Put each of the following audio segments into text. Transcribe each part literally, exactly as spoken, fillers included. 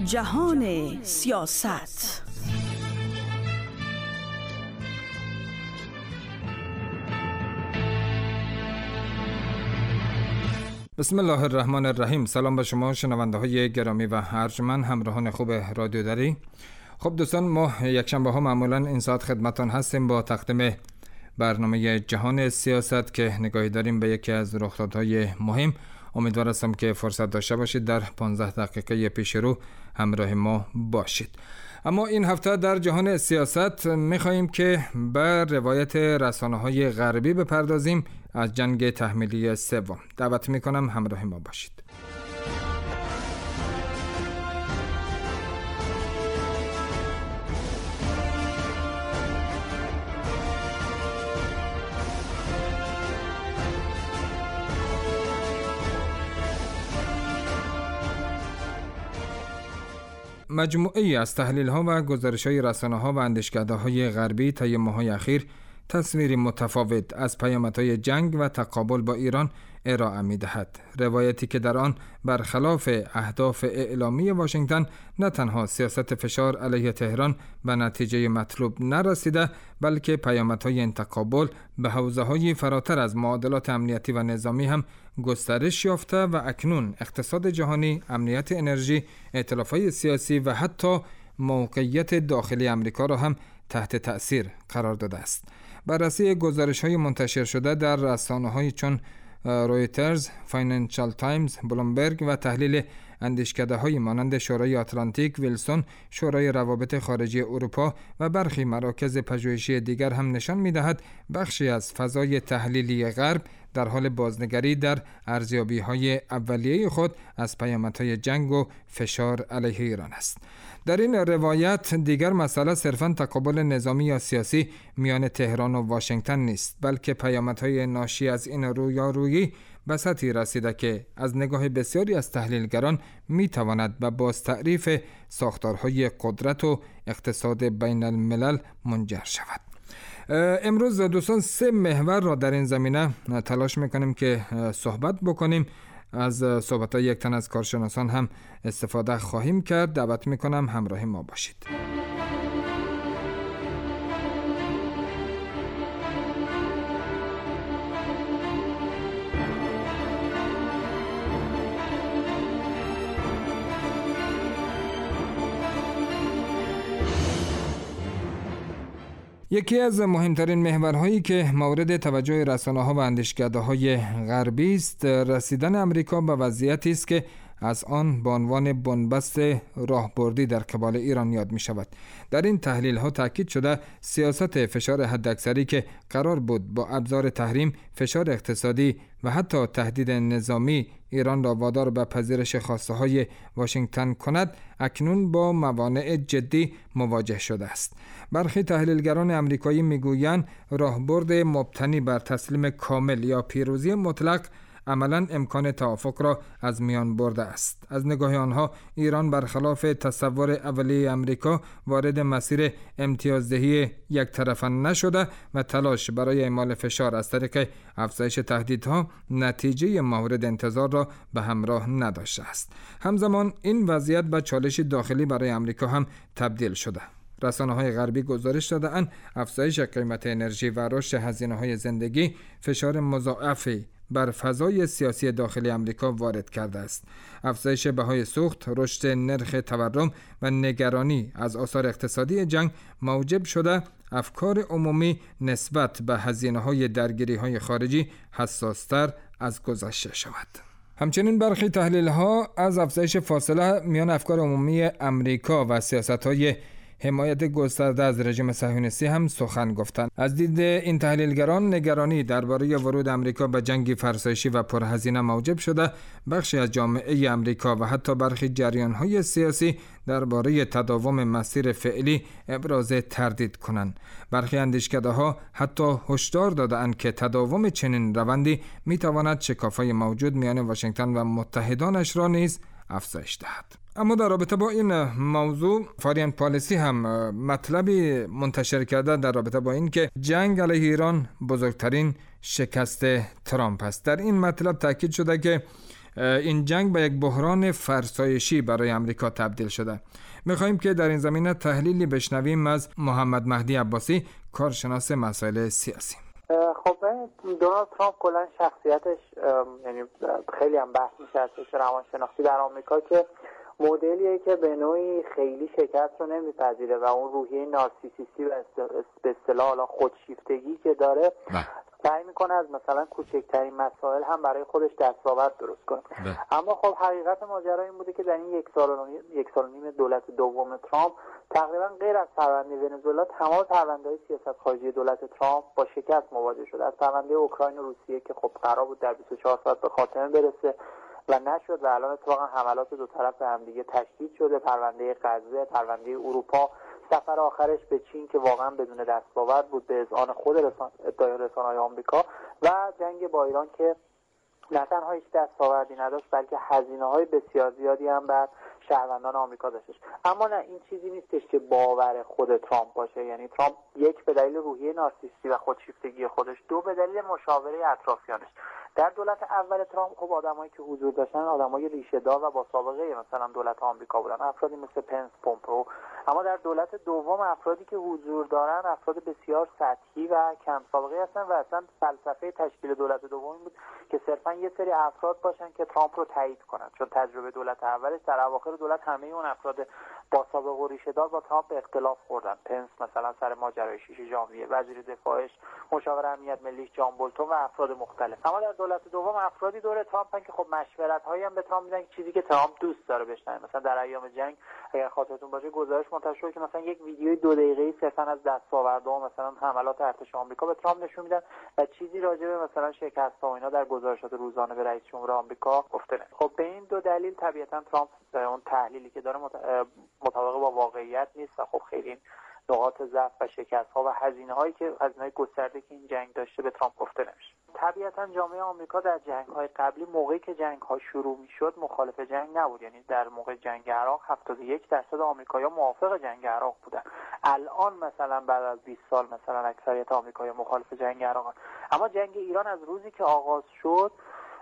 جهان سیاست. بسم الله الرحمن الرحیم. سلام به شما شنونده های گرامی و ارجمند، همراهان خوب رادیو دری. خب دوستان، ما یک شنبه ها معمولا این ساعت خدمتان هستیم با تقدیم برنامه جهان سیاست که نگاهی داریم به یکی از رخدادهای مهم. امیدوار هستم که فرصت داشته باشید در پانزده دقیقه پیش رو همراه ما باشید. اما این هفته در جهان سیاست می‌خواهیم که به روایت رسانه‌های غربی بپردازیم از جنگ تحمیلی سوم. دعوت می‌کنم همراه ما باشید. مجموعه‌ای از تحلیل‌ها و گزارش‌های رسانه‌ها و اندیشکده‌های غربی طی ماه‌های اخیر تصویری متفاوت از پیامدهای جنگ و تقابل با ایران ارائه می‌دهد. روایتی که در آن برخلاف اهداف اعلامی واشنگتن نه تنها سیاست فشار علیه تهران به نتیجه مطلوب نرسیده، بلکه پیامدهای این تقابل به حوزه‌های فراتر از معادلات امنیتی و نظامی هم گسترش یافته و اکنون اقتصاد جهانی، امنیت انرژی، ائتلاف‌های سیاسی و حتی موقعیت داخلی آمریکا را هم تحت تأثیر قرار داده است. بررسی گزارش‌های منتشر شده در رسانه‌های چون رویترز، فاینانشال تایمز، بلومبرگ و تحلیل اندیشکده‌های مانند شورای آتلانتیک، ویلسون، شورای روابط خارجی اروپا و برخی مراکز پژوهشی دیگر هم نشان می‌دهد بخشی از فضای تحلیلی غرب در حال بازنگری در ارزیابی‌های اولیه خود از پیامدهای جنگ و فشار علیه ایران است. در این روایت دیگر مسئله صرفاً تقابل نظامی یا سیاسی میان تهران و واشنگتن نیست، بلکه پیامدهای ناشی از این رویارویی به سطحی رسیده که از نگاه بسیاری از تحلیلگران میتواند به باز تعریف ساختارهای قدرت و اقتصاد بین الملل منجر شود. امروز دوستان سه محور را در این زمینه تلاش میکنیم که صحبت بکنیم. از صحبت‌های یک تن از کارشناسان هم استفاده خواهیم کرد. دعوت میکنم همراه ما باشید. یکی از مهمترین محورهایی که مورد توجه رسانه‌ها و اندیشکده‌های غربی است، رسیدن آمریکا به وضعیتی است که از آن به عنوان بنبست راهبردی در قبال ایران یاد می شود. در این تحلیل ها تاکید شده سیاست فشار حداکثری که قرار بود با ابزار تحریم، فشار اقتصادی و حتی تهدید نظامی ایران را وادار به پذیرش خواسته های واشنگتن کند، اکنون با موانع جدی مواجه شده است. برخی تحلیلگران آمریکایی میگویند راهبرد مبتنی بر تسلیم کامل یا پیروزی مطلق عملاً امکان توافق را از میان برده است. از نگاه آنها ایران برخلاف تصور اولیه آمریکا وارد مسیر امتیازدهی یک طرفه نشده و تلاش برای اعمال فشار از طریق افزایش تهدیدها نتیجه مورد انتظار را به همراه نداشته است. همزمان این وضعیت به چالش داخلی برای آمریکا هم تبدیل شده. رسانه‌های غربی گزارش داده‌اند افزایش قیمت انرژی و رشد هزینه‌های زندگی فشار مضاعفی بر فضای سیاسی داخلی آمریکا وارد کرده است. افزایش بهای سوخت، رشد نرخ تورم و نگرانی از آثار اقتصادی جنگ موجب شده افکار عمومی نسبت به هزینه‌های درگیری‌های خارجی حساس‌تر از گذشته شود. همچنین برخی تحلیل‌ها از افزایش فاصله میان افکار عمومی آمریکا و سیاست‌های حمایت گسترده از رژیم صهیونیستی هم سخن گفتند. از دید این تحلیلگران نگرانی درباره ورود آمریکا به جنگی فرسایشی و پرهزینه موجب شده بخشی از جامعه آمریکا و حتی برخی جریان‌های سیاسی درباره تداوم مسیر فعلی ابراز تردید کنند. برخی اندیشکده‌ها حتی هشدار داده‌اند که تداوم چنین روندی می‌تواند شکاف‌های موجود میان واشنگتن و متحدانش را نیز افزایش دهد. اما در رابطه با این موضوع فارین پالیسی هم مطلبی منتشر کرده در رابطه با این که جنگ علیه ایران بزرگترین شکست ترامپ است. در این مطلب تاکید شده که این جنگ به یک بحران فرسایشی برای آمریکا تبدیل شده. میخواهیم که در این زمینه تحلیلی بشنویم از محمد مهدی عباسی، کارشناس مسائل سیاسی. خب دونالد ترامپ کلا شخصیتش یعنی خیلی هم بحث میشه از روانشناختی در آمریکا که مدلیه که به نوعی خیلی شکست رو نمیپذیره و اون روحیه نارسیسیستی و به اصطلاح خودشیفتگی که داره سعی میکنه از مثلا کوچکترین مسائل هم برای خودش دستاورد درست کنه. اما خب حقیقت ماجرا این بوده که در این یک سال و نیم یک سال و نیم دولت دوم ترامپ تقریبا غیر از پرونده ونزوئلا تمام پرونده‌های سیاست خارجی دولت ترامپ با شکست مواجه شده. از پرونده اوکراین و روسیه که خب قرار بود در بیست و چهار ساعت به خاتمه برسه و نشد و الان اتفاقا حملات دو طرف به هم دیگه تشدید شده، پرونده غزه، پرونده اروپا، سفر آخرش به چین که واقعا بدون دستاورد بود به اذعان خود رسان... ادعای رسانه‌های آمریکا، و جنگ با ایران که نه تنها هیچ دستاوردی نداشت بلکه هزینه‌های بسیار زیادی هم بر شهروندان آمریکا داشتش. اما نه، این چیزی نیستش که باور خود ترامپ باشه. یعنی ترامپ یک به دلیل روحیه نارسیستی و خودشیفتگی خودش، دو به دلیل مشاوره اطرافیانش. در دولت اول ترامپ خب آدمایی که حضور داشتن آدمای ریشه دار و با سابقه مثلا دولت آمریکا بودن، افرادی مثل پنس، پومپئو. اما در دولت دوم افرادی که حضور دارن افراد بسیار سطحی و کم سابقه هستن و اصلا فلسفه تشکیل دولت دوم بود که صرفا یه سری افراد باشن که ترامپ رو تایید کنن، چون تجربه دولت اولش در اواخر دولت همه اون افراد با سابقه و ریشه دار با ترامپ اختلاف خوردن. پنس مثلا سر ماجرای شش ژانویه، وزیر دفاعش، مشاور امنیت ملیش جان بولتون و افراد مختلف. اما در دولت دوم افرادی دور ترامپن که خب مشورت‌هایی هم به ترامپ میدن، چیزی که ترامپ دوست داره بشنوه. مثلا در ایام جنگ اگر خاطرتون باشه گزارش منتشر شد که مثلا یک ویدیوی دو دقیقه‌ای صرفا از دستاوردها و مثلا حملات ارتش آمریکا به ترامپ نشون میدن و چیزی راجع به مثلا شکست‌ها و اینا در گزارشات روزانه به رئیس جمهور آمریکا گفته نمیشه. خب به این دو دلیل طبیعتاً ترامپ اون تحلیلی که داره مطابق با واقعیت نیست و خب خیلی نقاط ضعف و شکست‌ها و هزینه‌هایی که هزینه‌های گسترده که این جنگ داشته به ترامپ گفته نمیشه. طبیعتاً جامعه آمریکا در جنگ‌های قبلی موقعی که جنگ‌ها شروع می‌شد مخالف جنگ نبود. یعنی در موقع جنگ عراق هفتاد و یک درصد آمریکایی‌ها موافق جنگ عراق بودن. الان مثلا بعد از بیست سال مثلا اکثریت آمریکایی‌ها مخالف جنگ عراق. اما جنگ ایران از روزی که آغاز شد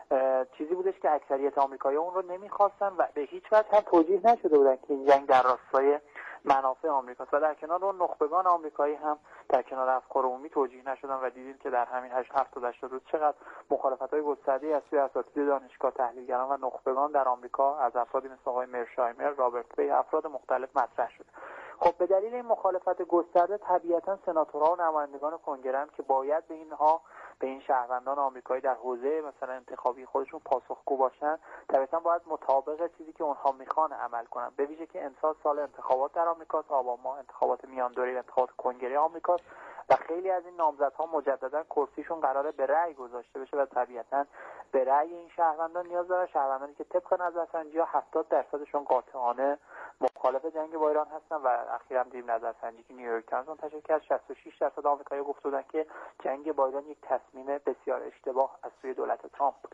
چیزی بودش که اکثریت آمریکایی‌ها اون رو نمی‌خواستن و به هیچ وجه هم توجیه نشده بودن که این جنگ در راستای منافع آمریکاست و در کنار اون نخبگان آمریکایی هم در کنار افکار عمومی توجیه نشدن و دیدیم که در همین هفتاد هشتاد روز چقدر مخالفت‌های گسترده‌ای از سوی اساتید دانشگاه، تحلیلگران و نخبگان در آمریکا از افرادی مثل آقای مرشایمر، رابرت بی، افراد مختلف مطرح شد. خب به دلیل این مخالفت گسترده طبیعتاً سناتورها و نمایندگان کنگره هم که باید به اینها به این شهروندان آمریکایی در حوزه مثلا انتخابی خودشون پاسخگو باشن، طبیعتاً باید مطابق چیزی که اونها میخوان عمل کنن. به ویژه که امسال سال انتخابات در آمریکاست، آبان ماه انتخابات میاندوره، انتخابات کنگره آمریکاست و خیلی از این نامزدها مجددا کرسیشون قراره به رأی گذاشته بشه و طبیعتاً به رأی این شهروندان نیاز داره. شهروندانی که طبق نظرسنجی‌ها هفتاد درصدشون قاطعانه مخالف جنگ با ایران هستن و اخیراً دیدیم نظرسنجی که نیویورک تایمز منتشر کرد شصت و شش درصد آمریکایی‌ها گفته بودن که جنگ با ایران یک تصمیم بسیار اشتباه از سوی دولت ترامپ بوده.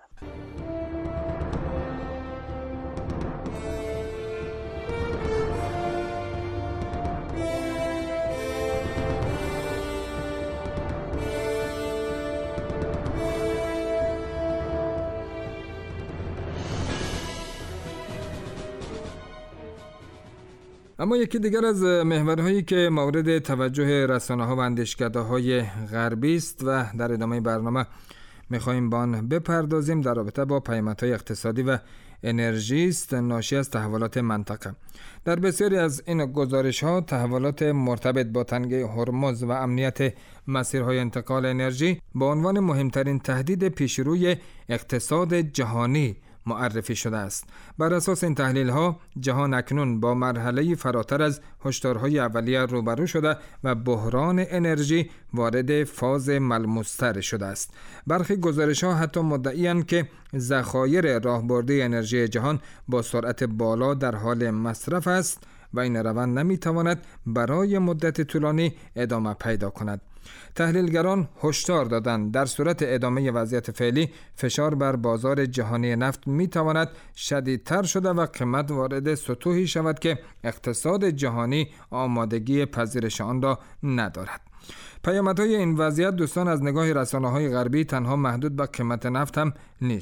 اما یکی دیگر از محورهایی که مورد توجه رسانه‌ها و اندیشکده‌های غربی است و در ادامه برنامه می‌خواهیم به آن بپردازیم در رابطه با پیامدهای اقتصادی و انرژی است ناشی از تحولات منطقه. در بسیاری از این گزارش‌ها تحولات مرتبط با تنگه هرمز و امنیت مسیرهای انتقال انرژی به عنوان مهمترین تهدید پیشروی اقتصاد جهانی معرفی شده است. بر اساس این تحلیل‌ها جهان اکنون با مرحله فراتر از هشدارهای اولیه روبرو شده و بحران انرژی وارد فاز ملموس‌تر شده است. برخی گزارش‌ها حتی مدعی‌اند که ذخایر راهبردی انرژی جهان با سرعت بالا در حال مصرف است و این روند نمی‌تواند برای مدت طولانی ادامه پیدا کند. تحلیلگران هشدار دادند در صورت ادامه وضعیت فعلی فشار بر بازار جهانی نفت میتواند شدیدتر شده و قیمت وارد سطوحی شود که اقتصاد جهانی آمادگی پذیرش آن را ندارد. پیامدهای این وضعیت دوستان از نگاه رسانه‌های غربی تنها محدود به قیمت نفت هم نیست.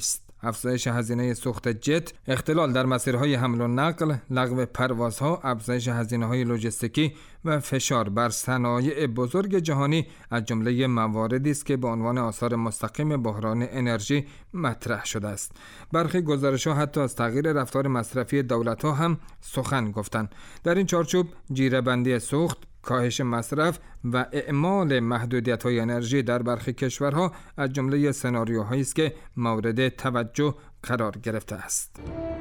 افزایش هزینه سوخت جت، اختلال در مسیرهای حمل و نقل، لغو پروازها، افزایش هزینه‌های لوجستیکی و فشار بر صنایع بزرگ جهانی از جمله مواردی است که به عنوان آثار مستقیم بحران انرژی مطرح شده است. برخی گزارش‌ها حتی از تغییر رفتار مصرفی دولت‌ها هم سخن گفتند. در این چارچوب جیره‌بندی سوخت، کاهش مصرف و اعمال محدودیت‌های انرژی در برخی کشورها از جمله سناریوهایی است که مورد توجه قرار گرفته است.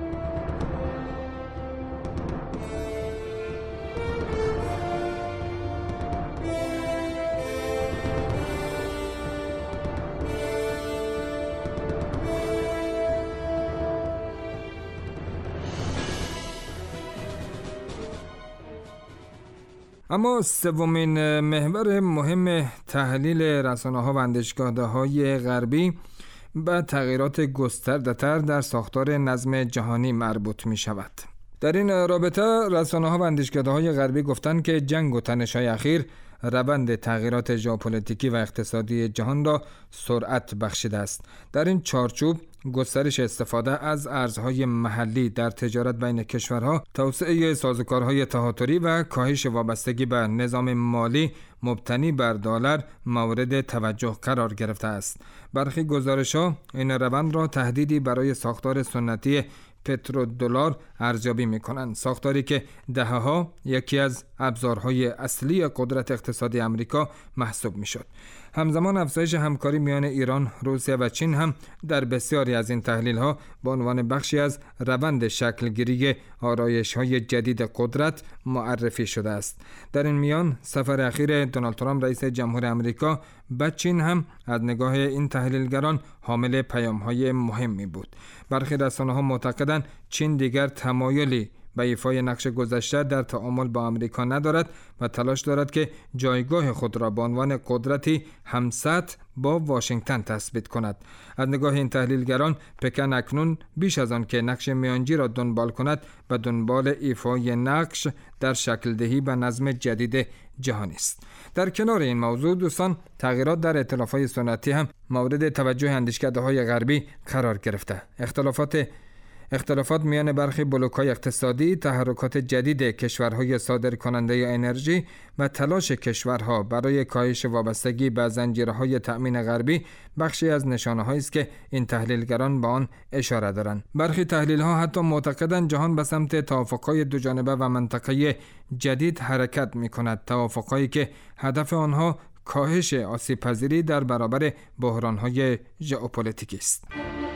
اما سومین محور مهم تحلیل رسانه‌ها و اندیشکده‌های غربی به تغییرات گسترده‌تر در ساختار نظم جهانی مربوط می شود. در این رابطه رسانه‌ها و اندیشکده‌های غربی گفتند که جنگ و تنش‌های اخیر روند تغییرات ژئوپلیتیکی و اقتصادی جهان را سرعت بخشیده است. در این چارچوب گسترش استفاده از ارزهای محلی در تجارت بین کشورها، توسعه سازوکارهای تهاتری و کاهش وابستگی به نظام مالی مبتنی بر دلار مورد توجه قرار گرفته است. برخی گزارش‌ها این روند را تهدیدی برای ساختار سنتی پترودلار ارزیابی می‌کنند، ساختاری که دهه‌ها یکی از ابزارهای اصلی قدرت اقتصادی آمریکا محسوب می‌شد. همزمان افزایش همکاری میان ایران، روسیه و چین هم در بسیاری از این تحلیل‌ها به عنوان بخشی از روند شکلگیری آرایش‌های جدید قدرت معرفی شده است. در این میان سفر اخیر دونالد ترامپ رئیس جمهور آمریکا به چین هم از نگاه این تحلیلگران حامل پیام‌های مهمی بود. برخی رسانه‌ها معتقدند چین دیگر تمایلی به ایفای نقش گذشته در تعامل با آمریکا ندارد و تلاش دارد که جایگاه خود را به عنوان قدرتی همسط با واشنگتن تثبیت کند. از نگاه این تحلیلگران پکن اکنون بیش از آن که نقش میانجی را دنبال کند به دنبال ایفای نقش در شکل دهی به نظم جدید جهانی است. در کنار این موضوع دوستان، تغییرات در ائتلاف‌های سنتی هم مورد توجه اندیشکده‌های غربی قرار گرفته. اختلافات اختلافات میان برخی بلوک‌های اقتصادی، تحرکات جدید کشورهای صادرکننده انرژی و تلاش کشورها برای کاهش وابستگی به زنجیرهای تأمین غربی بخشی از نشانه‌هایی است که این تحلیلگران به آن اشاره دارند. برخی تحلیل‌ها حتی معتقدند جهان به سمت توافق‌های دوجانبه و منطقه‌ای جدید حرکت می‌کند، توافق‌هایی که هدف آنها کاهش آسیب‌پذیری در برابر بحران‌های ژئوپلیتیکی است.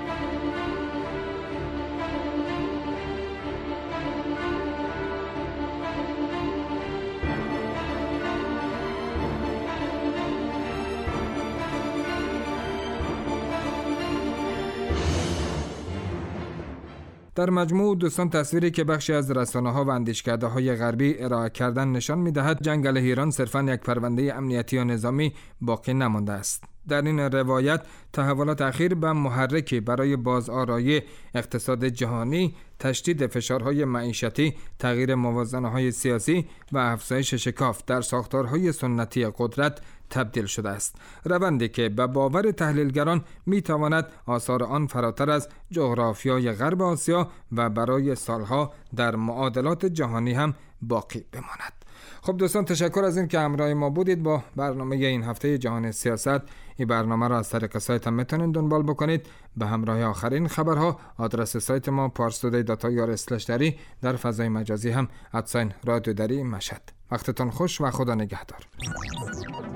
در مجموع دوستان، تصویری که بخشی از رسانه‌ها و اندیشکده‌های غربی ارائه کردن نشان می‌دهد جنگ علیه ایران صرفاً یک پرونده امنیتی و نظامی باقی نمانده است. در این روایت تحولات اخیر به محرکی برای بازآرایی اقتصاد جهانی، تشدید فشارهای معیشتی، تغییر موازنه‌های سیاسی و افزایش شکاف در ساختارهای سنتی قدرت تبدیل شده است. روندی که به باور تحلیلگران میتواند آثار آن فراتر از جغرافیای غرب آسیا و برای سالها در معادلات جهانی هم باقی بماند. خب دوستان، تشکر از این که همراه ما بودید با برنامه این هفته جهان سیاست. این برنامه را از طریق سایت هم میتونید دنبال بکنید. به همراه آخرین خبرها آدرس سایت ما پارس تودی دات آی آر اسلش دری، در فضای مجازی هم ادساین رادیو دری مشهد. وقتتان خوش و خدا نگهدار.